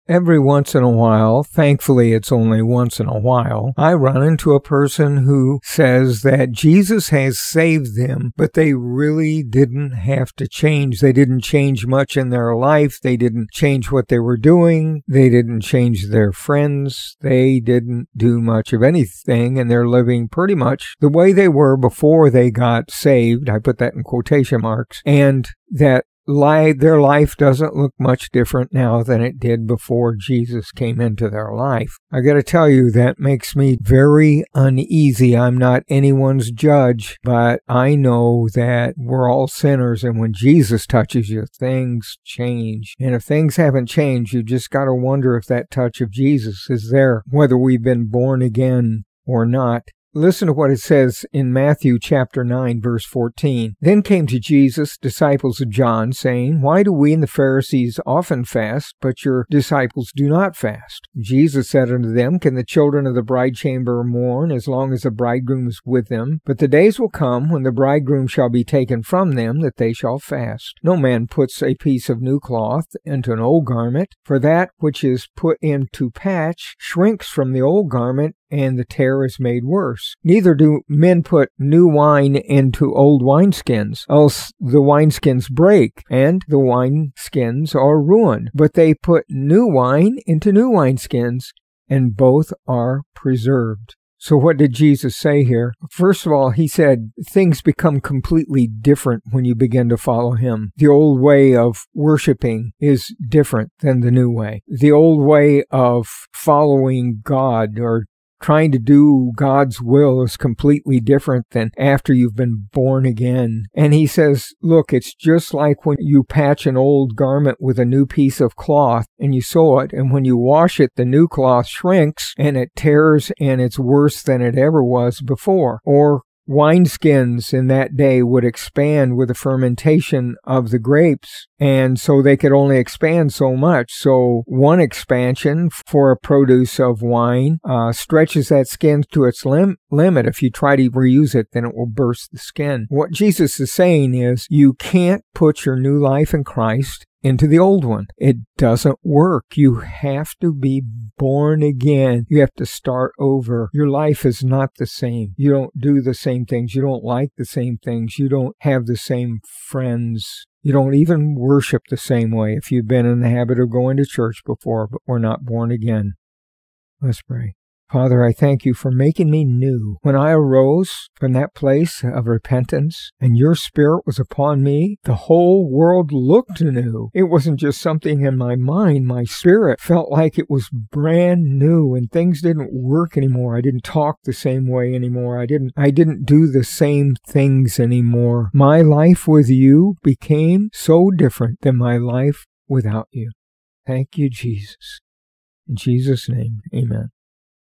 Every once in a while, thankfully it's only once in a while, I run into a person who says that Jesus has saved them, but they really didn't have to change. They didn't change much in their life. They didn't change what they were doing. They didn't change their friends. They didn't do much of anything, and they're living pretty much the way they were before they got saved. I put that in quotation marks. And that their life doesn't look much different now than it did before Jesus came into their life. I got to tell you, that makes me very uneasy. I'm not anyone's judge, but I know that we're all sinners, and when Jesus touches you, things change. And if things haven't changed, you just got to wonder if that touch of Jesus is there, whether we've been born again or not. Listen to what it says in Matthew chapter 9, verse 14. Then came to Jesus disciples of John, saying, Why do we and the Pharisees often fast, but your disciples do not fast? Jesus said unto them, Can the children of the bride chamber mourn as long as the bridegroom is with them? But the days will come when the bridegroom shall be taken from them, that they shall fast. No man puts a piece of new cloth into an old garment, for that which is put into patch shrinks from the old garment, and the tear is made worse. Neither do men put new wine into old wineskins, else the wineskins break, and the wineskins are ruined. But they put new wine into new wineskins, and both are preserved. So what did Jesus say here? First of all, he said things become completely different when you begin to follow him. The old way of worshiping is different than the new way. The old way of following God or trying to do God's will is completely different than after you've been born again. And he says, look, it's just like when you patch an old garment with a new piece of cloth and you sew it, and when you wash it, the new cloth shrinks and it tears and it's worse than it ever was before. Or wineskins in that day would expand with the fermentation of the grapes, and so they could only expand so much. So one expansion for a produce of wine stretches that skin to its limit. If you try to reuse it, then it will burst the skin. What Jesus is saying is you can't put your new life in Christ into the old one. It doesn't work. You have to be born again. You have to start over. Your life is not the same. You don't do the same things. You don't like the same things. You don't have the same friends. You don't even worship the same way if you've been in the habit of going to church before, but we're not born again. Let's pray. Father, I thank you for making me new. When I arose from that place of repentance and your Spirit was upon me, the whole world looked new. It wasn't just something in my mind. My spirit felt like it was brand new, and things didn't work anymore. I didn't talk the same way anymore. I didn't do the same things anymore. My life with you became so different than my life without you. Thank you, Jesus. In Jesus' name, amen.